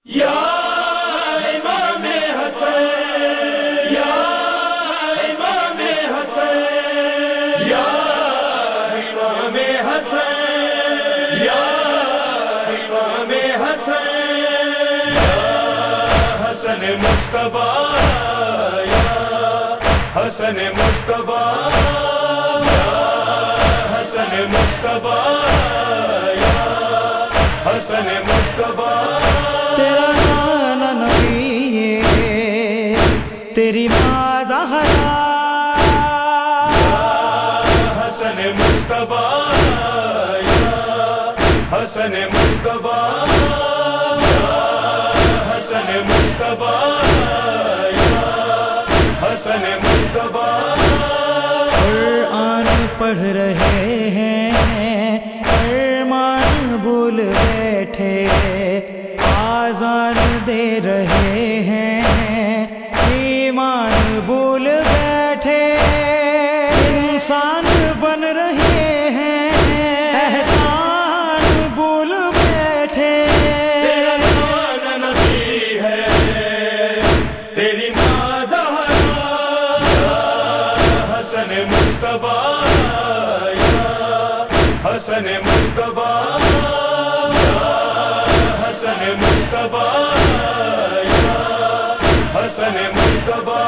یا امام حسن، یا امام حسن، یا امام حسن، یا امام حسن، یا حسن مصطفیٰ، یا حسن مصطفیٰ، یا حسن مصطفیٰ، یا حسن مصطفیٰ۔ تیرا نانا نبی ہے، تیری ماں زہرا، حسن مصطفیٰ، یا حسن مصطفیٰ، یا حسن مصطفیٰ، یا حسن مصطفیٰ۔ قرآن پڑھ رہے ہیں، فرمان بھول بیٹھے، آزان دے رہے ہیں، ایمان بھول بیٹھے، انسان بن رہے ہیں، احسان بھول بیٹھے۔ تیرا نانا نبی ہے، تیری ماں زہرا، یا حسن مصطفیٰ، یا حسن مصطفیٰ، یا حسن مصطفیٰ، یا حسن مصطفیٰ۔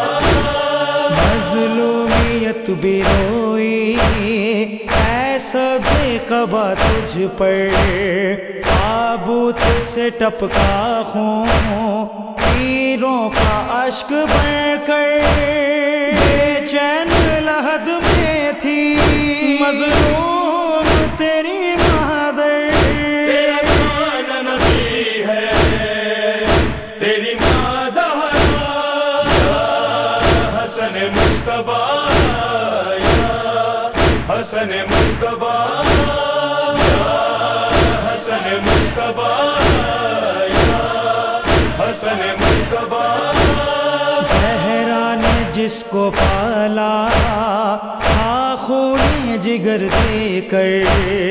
مظلومیت بھی روئی، ایسا بے قبا تجھ پر، تابوت سے ٹپکا خون، تیروں کا اشک بڑھ کر، بے چین لحد میں تھی مظلوم تیری مادر۔ تیرا نانا نبی ہے، تیری ماں زہرا، یا حسن مصطفیٰ، یا حسن مصطفیٰ، یا حسن مصطفیٰ، یا حسن مصطفیٰ۔ زہرا نے جس کو پالا، خون جگر دے کر،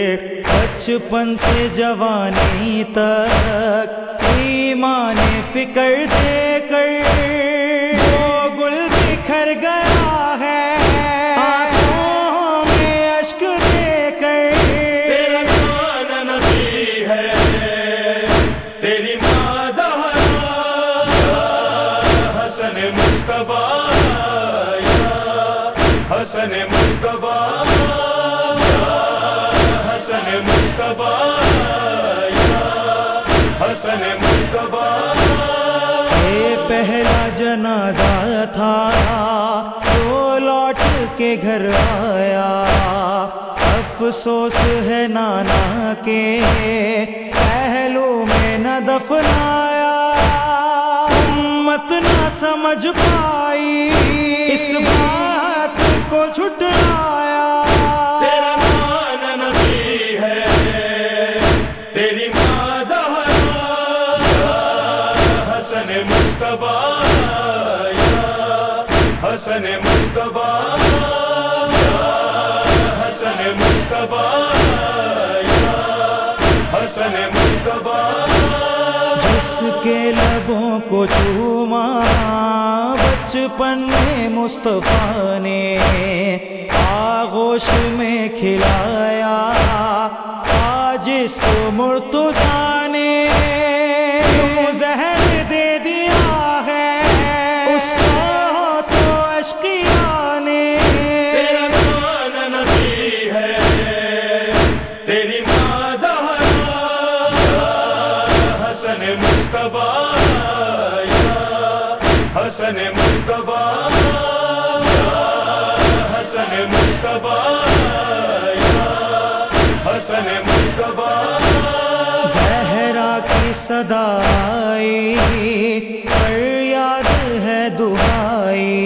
بچپن سے جوانی تک، ایمان فکر دے کر، وہ گل بکھر گیا ہے آنکھوں میں اشک دے کر۔ تیرا نانا نبی ہے، تیری ماں زہرا، یا حسن مصطفیٰ، یا حسن مصطفیٰ، یا حسن مصطفیٰ، یا حسن مصطفیٰ۔ یہ پہلا جنازہ تھا جو لوٹ کے گھر آیا، افسوس ہے نانا کے پہلو میں نہ دفنایا، امت نہ سمجھ پائی اس بات کو جھٹلایا۔ تیرا نانا نبی ہے، تیری ماں زہرا، یا حسن مصطفیٰ، یا حسن مصطفیٰ، یا حسن مصطفیٰ، یا حسن مصطفیٰ۔ جس کے لبوں کو چوما بچپن میں مصطفیٰ نے، آغوش میں کھلایا آج اس کو مرتضیٰ نے، یوں زہر دے دیا ہے اس کو تو اشقیاء نے۔ تیرا نانا نبی ہے، تیری ماں زہرا، یا حسن مصطفیٰ، یا حسن مصطفیٰ، یا حسن مصطفیٰ، یا حسن مصطفیٰ۔ زہرا کی صدا آئی، فریاد ہے دعائی،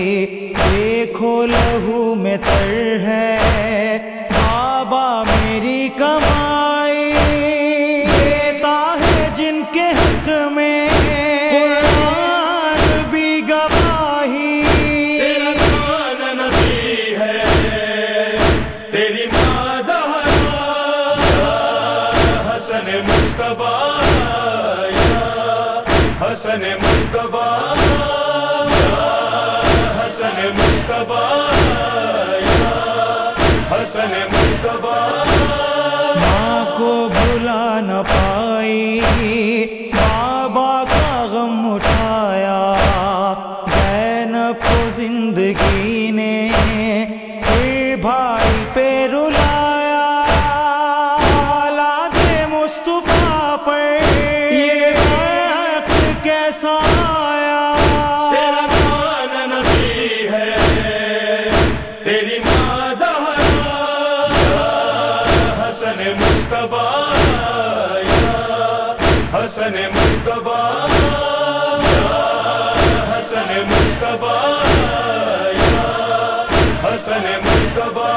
دیکھو لہو میں تر ہے بابا میری کمائی، دیتا ہے جن کے حق میں قرآن بھی گواہی۔ تیرا نانا نبی ہے، تیری ماں زہرا، یا حسن مصطفیٰ، یا حسن مجتبی یا حسن مجتبی یا حسن مجتبی ماں کو بھلا نہ پائی بابا کا غم اٹھایا زینب کو زندگی نے پھر بھائی پہ رلایا اولاد مصطفیٰ پر یہ وقت کیسا آیا تیرا کون نبی ہے تیری ماں زہرا یا حسن مجتبی یا حسن مجتبی یا حسن مجتبی یا حسن مجتبی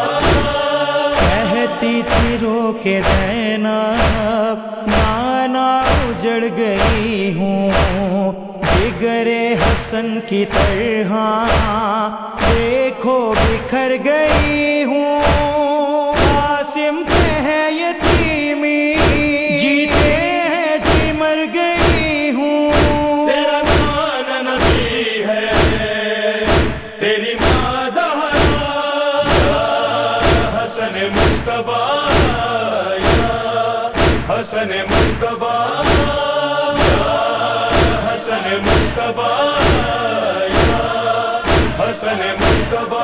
کہتی تھی رو کے زینب نانا اجڑ گئی ہوں جگرے حسن کی طرح دیکھو بکھر گئی ہوں قاسم کے ہے یتیمی جیتے ہیں جی مر گئی ہوں تیرا کون نبی ہے تیری ماں زہرا یا حسن مجتبی یا حسن مجتبی یا حسن مجتبی یا حسن مجتبی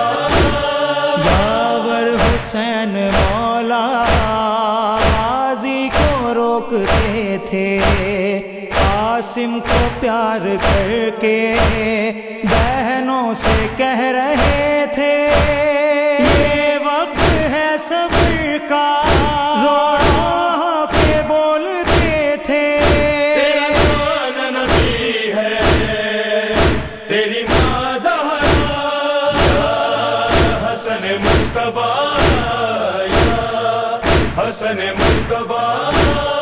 یاور حسین مولا غازی کو روکتے تھے قاسم کو پیار کر کے بہنوں سے کہہ رہے تھے یہ وقت ہے صبر کا رو رو کے بولتے تھے تیرا کون نبی ہے تیری ماں زہرا یا حسن مجتبی یا حسن مجتبی